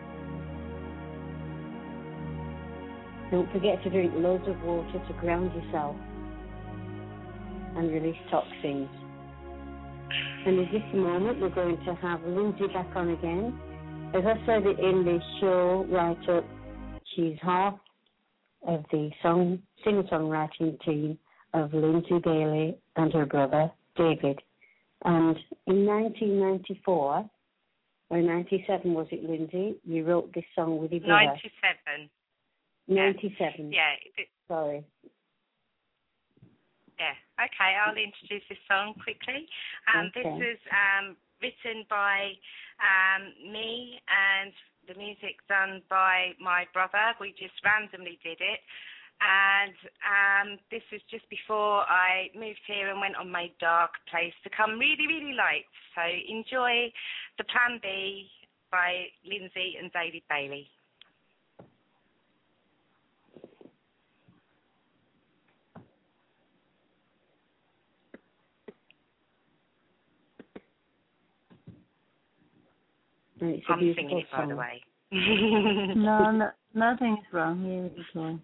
Speaker 6: Don't forget to drink loads of water to ground yourself and release toxins. And in just a moment, we're going to have Lindsay back on again. As I said in the show write-up, she's half of the singer-songwriting team of Lindsay Bailey and her brother, David. And in 1994, or 97 was it, Lindsay? You wrote this song with your brother.
Speaker 2: 97.
Speaker 6: 97.
Speaker 2: Yeah.
Speaker 6: Sorry.
Speaker 2: Yeah. Okay, I'll introduce this song quickly.
Speaker 6: Okay.
Speaker 2: This was written by me, and the music done by my brother. We just randomly did it. And this was just before I moved here and went on my dark place to come really, really light. So enjoy The Plan B by Lindsay and David Bailey. I'm singing it, by the way.
Speaker 5: No, nothing's wrong here. Okay.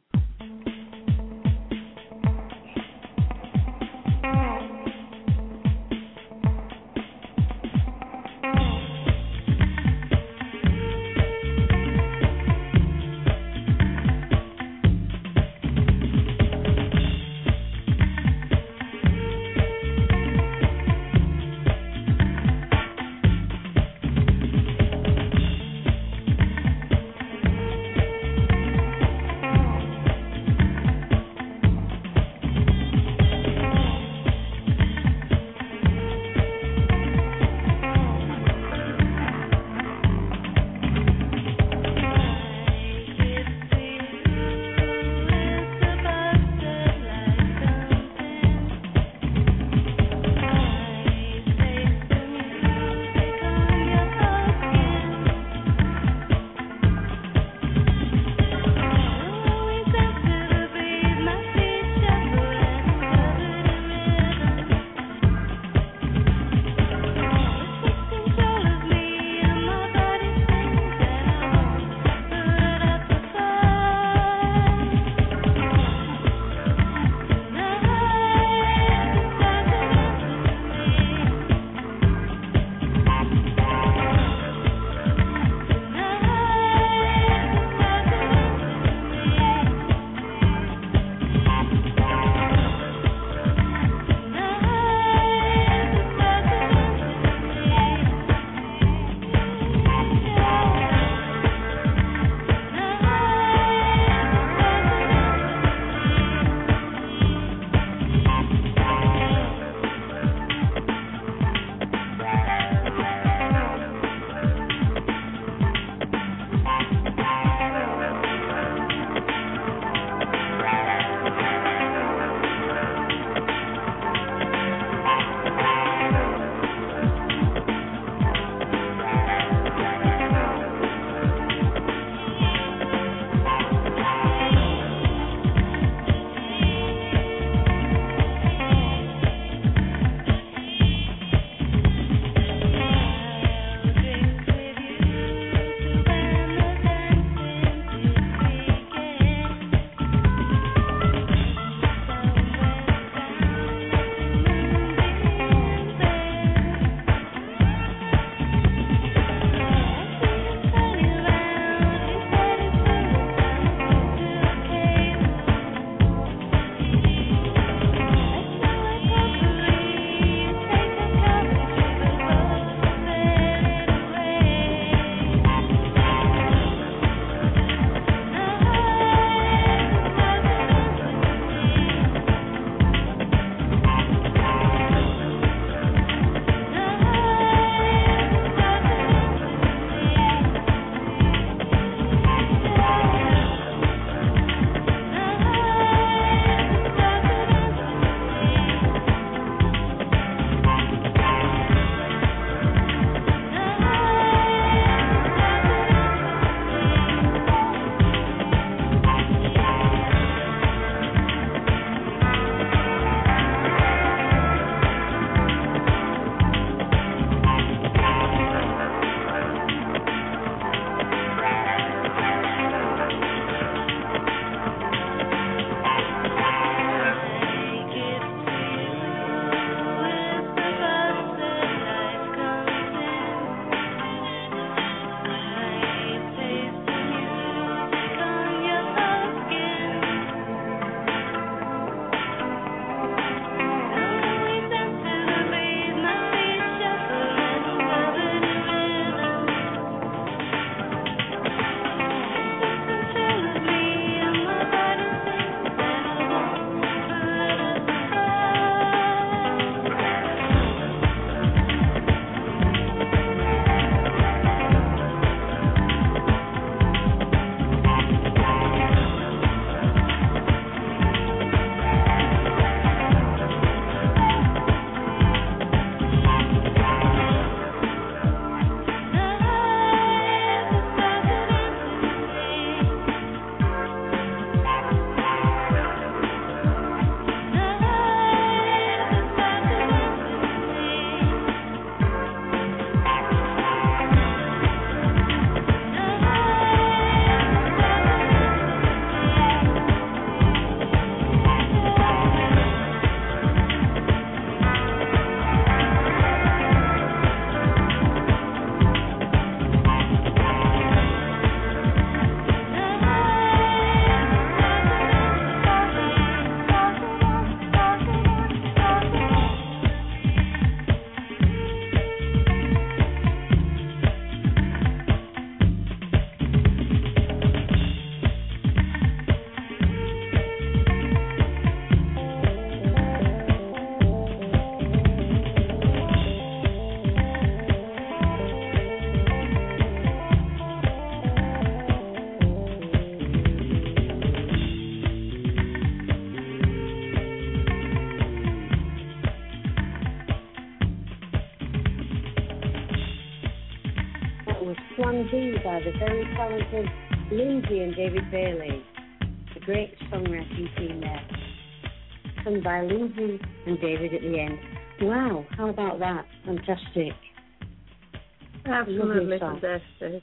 Speaker 6: Songs Eve by the very talented Lindsay and David Bailey. The great songwriting team there. Sung by Lindsay and David at the end. Wow, how about that? Fantastic.
Speaker 5: Absolutely fantastic.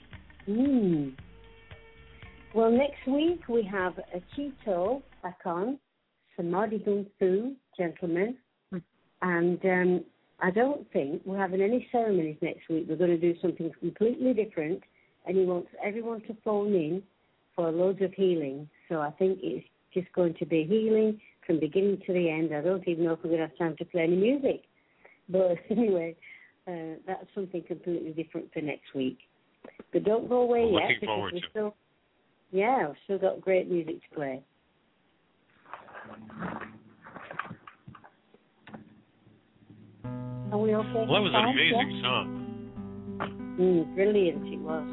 Speaker 6: Well, next week we have a Cheeto back on, Samadhi Gung Fu, gentlemen. And I don't think we're having any ceremonies next week. We're going to do something completely different. And he wants everyone to phone in for loads of healing. So I think it's just going to be healing from beginning to the end. I don't even know if we're going to have time to play any music. But anyway, that's something completely different for next week. But don't go away yet.
Speaker 7: Looking forward to.
Speaker 6: We've still got great music to play. Are we okay?
Speaker 7: Well, that was an amazing song.
Speaker 6: Brilliant it was.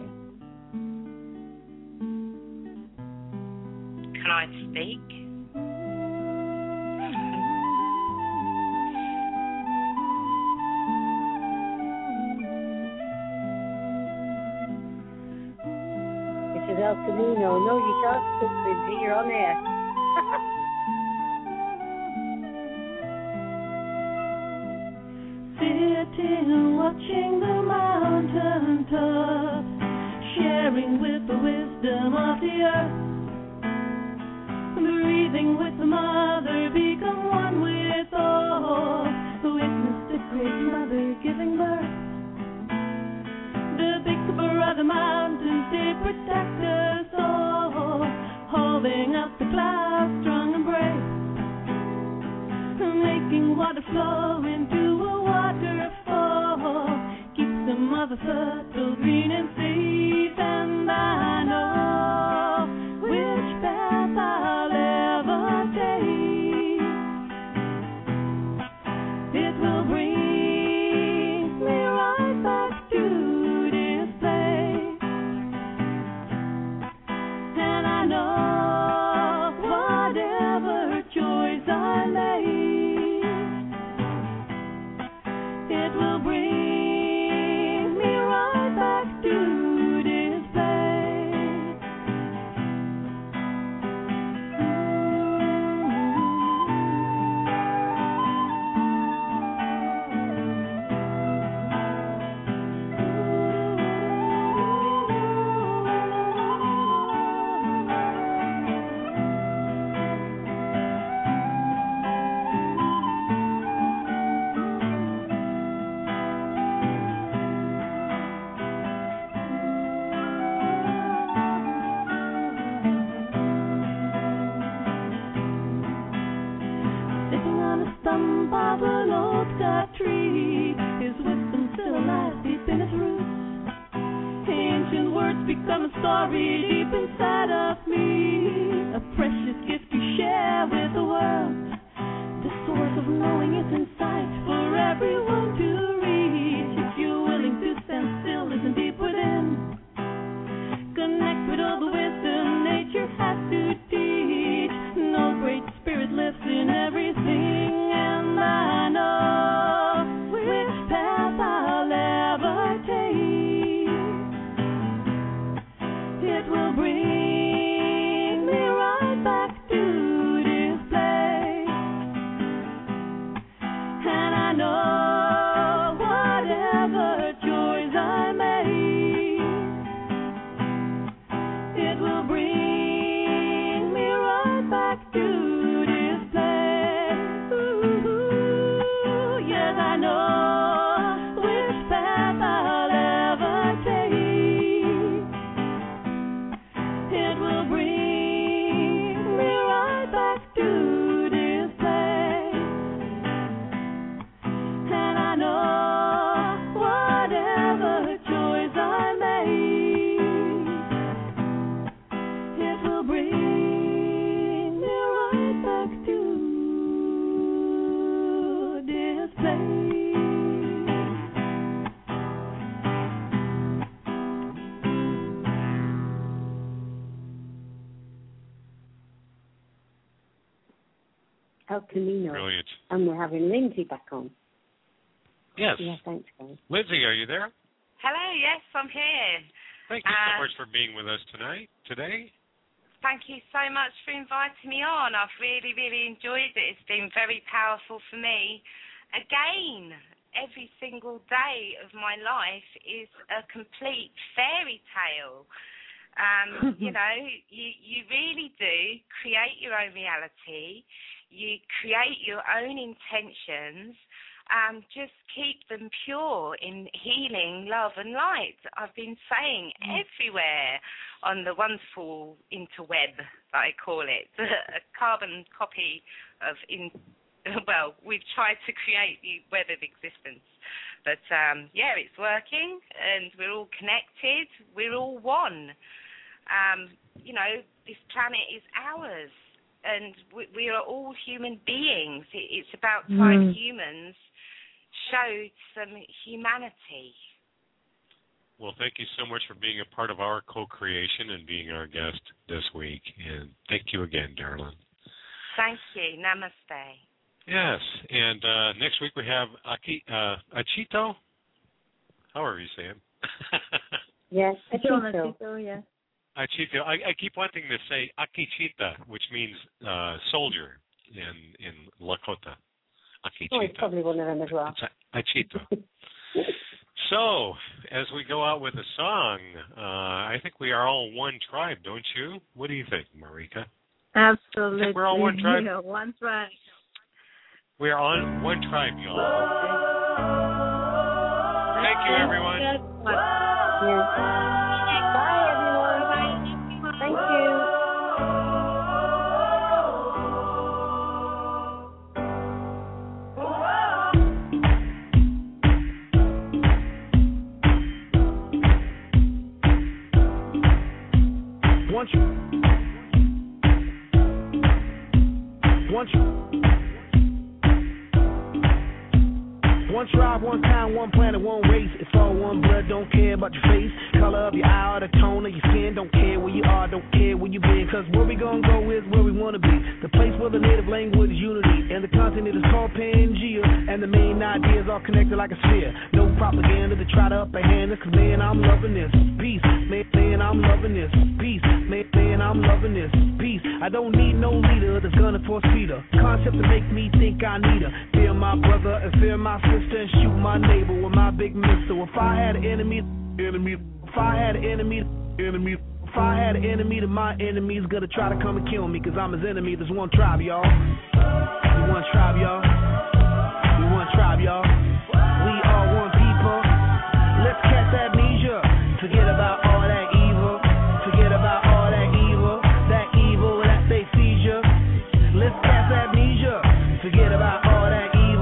Speaker 2: Can I speak?
Speaker 6: This is El Camino. No, you can't speak, Lindsay. You're on air.
Speaker 3: Sitting, watching the mountain top, sharing with the wisdom of the earth, breathing with the mother, become one with all, witness the great mother giving birth. The big brother mountains, they protect us all, holding up the clouds strong and brave, making water flow into a waterfall, keeps the mother fertile, green and safe. And I know which path I'll ever take. It will bring me right back to this place. And I know whatever choice I make, it will bring me right back to this place. Sitting on a stump of an old sky tree, his wisdom still alive deep in his roots. Ancient words become a story deep inside of me, a precious gift to share with the world. The source of knowing is in sight for everyone to reach. If you're willing to stand still, listen deep within, connect with all the wisdom nature has to teach. No great spirit lives in everything, and I know which path I'll ever take. It will bring me right back to this place. And I know whatever choice I make, it will bring me right back to this place. Ooh, yes, I know which path I'll ever take. It will bring me right back to this place. And I know whatever choice I make, it will bring me right back to this place.
Speaker 6: El Camino.
Speaker 7: Brilliant.
Speaker 6: And we're having Lindsay back on.
Speaker 7: Yes.
Speaker 6: Yeah, thanks, guys.
Speaker 7: Lindsay, are you there?
Speaker 2: Hello, yes, I'm here.
Speaker 7: Thank you so much for being with us today.
Speaker 2: Thank you so much for inviting me on. I've really, really enjoyed it. It's been very powerful for me. Again, every single day of my life is a complete fairy tale. You know, you really do create your own reality. You create your own intentions. Just keep them pure in healing, love, and light. I've been saying everywhere on the wonderful interweb, that I call it, a carbon copy of, well, we've tried to create the web of existence. But, yeah, it's working, and we're all connected. We're all one. You know, this planet is ours, and we are all human beings. It's about time humans showed some humanity.
Speaker 7: Well, thank you so much for being a part of our co-creation and being our guest this week. And thank you again, darling.
Speaker 2: Thank you. Namaste.
Speaker 7: Yes, and next week we have Achito. However you say it.
Speaker 6: Yes, Achito.
Speaker 5: Yes.
Speaker 7: Achito. I keep wanting to say Akichita, which means soldier in Lakota. Akichita.
Speaker 6: Oh, it's probably one of them as well.
Speaker 7: Achito. So, as we go out with a song, I think we are all one tribe, don't you? What do you think, Marika?
Speaker 5: Absolutely.
Speaker 7: I think we're all one tribe.
Speaker 5: Yeah, one tribe.
Speaker 7: We are on one tribe, y'all. Thank you, everyone.
Speaker 6: Yes. Bye, everyone. Thank you.
Speaker 8: One tribe, one time, one planet, one race. It's all one blood, don't care about your face, color of your eye, or the tone of your skin. Don't care where you are, don't care where you been. Cause where we gonna go is where we wanna be. The place where the native language is unity. And the continent is called Pangea. And the main ideas are connected like a sphere. No propaganda to try to upper hand us. Cause man, I'm loving this. Peace, man, I'm loving this. Peace, man, I'm loving this. Peace, I don't need no leader that's gonna force feed her. Concept to make me think I need her. Fear my brother and fear my sister. And shoot my neighbor with my big missile. If I had an enemy, if I had an enemy, if I had an enemy, then my enemy's gonna try to come and kill me, cause I'm his enemy. There's one tribe, y'all. We one tribe, y'all. We one tribe, y'all. We are one people. Let's catch amnesia. Forget about all that evil. Forget about all that evil. That evil that they seizure. Let's catch amnesia. Forget about all that evil.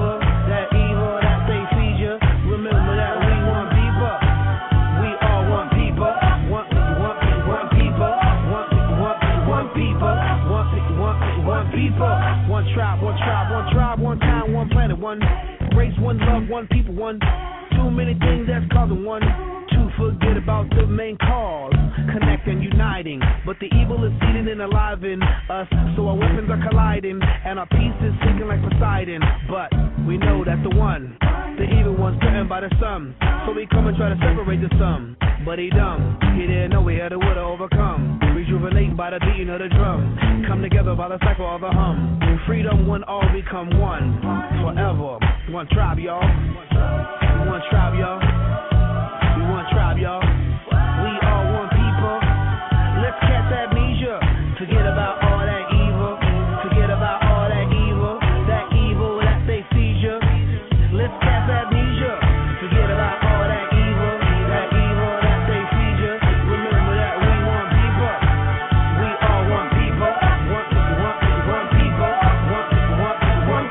Speaker 8: One tribe, one tribe, one tribe, one time, one planet, one race, one love, one people, one. Too many things that's causing one to forget about the main cause. Connect and uniting, but the evil is seated and alive in us. So our weapons are colliding, and our peace is sinking like Poseidon. But we know that the one, the evil one's threatened by the sun. So we come and try to separate the sum. But he dumb, he didn't know we had to overcome. Rejuvenate by the beating of the drum. Come together by the cycle of the hum. Freedom, when all become one. Forever, one tribe, y'all. One tribe, y'all. We one tribe, y'all. We are one people. Let's catch amnesia. Forget about all that evil. Forget about all that evil. That evil that they seizure. Let's catch amnesia. Forget about all that evil. That evil that they seizure. Remember that we one people. We are one people. One people. One people. One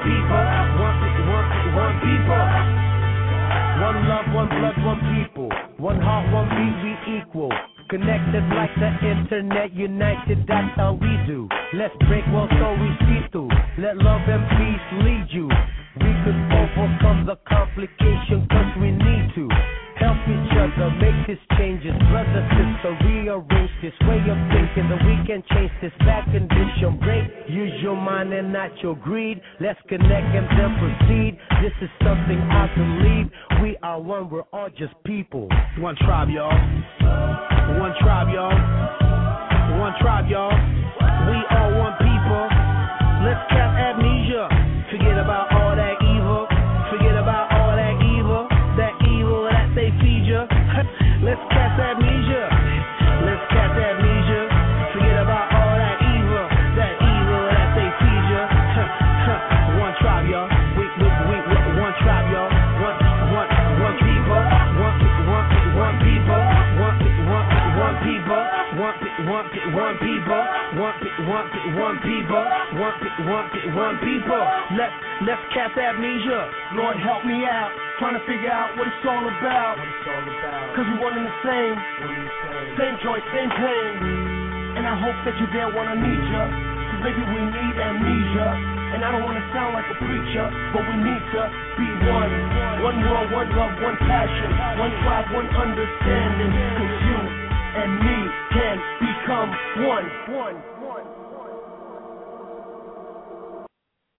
Speaker 8: people. One love, one blood, one people. One heart, one beat, we equal. Connected like the internet, united, that's how we do. Let's break walls so we see through. Let love and peace lead you. We could overcome the complication cause we need to. Help each other, make this changes. Brother, sister, rearrange this way of thinking that we can change this back condition. Break, use your mind and not your greed. Let's connect and then proceed. This is something I believe. We are one, we're all just people. One tribe, y'all. One tribe, y'all. One tribe, y'all. We are one people. Let's cast amnesia. Forget about all that evil. Forget about all that evil. That evil that they feed you. Let's cast amnesia. Let's cast amnesia. Forget about all that evil. That evil that they feed you. One tribe, y'all. We one tribe, y'all. One people. One people. One people. One people. One people. Let's cast amnesia. Lord, help me out. Trying to figure out what it's all about. Cause we one and the same. Same joy, same pain. And I hope that you're there when I need you. Cause maybe we need amnesia. And I don't want to sound like a preacher, but we need to be one. One world, one love, one passion. One tribe, one understanding. Cause you and me can become one.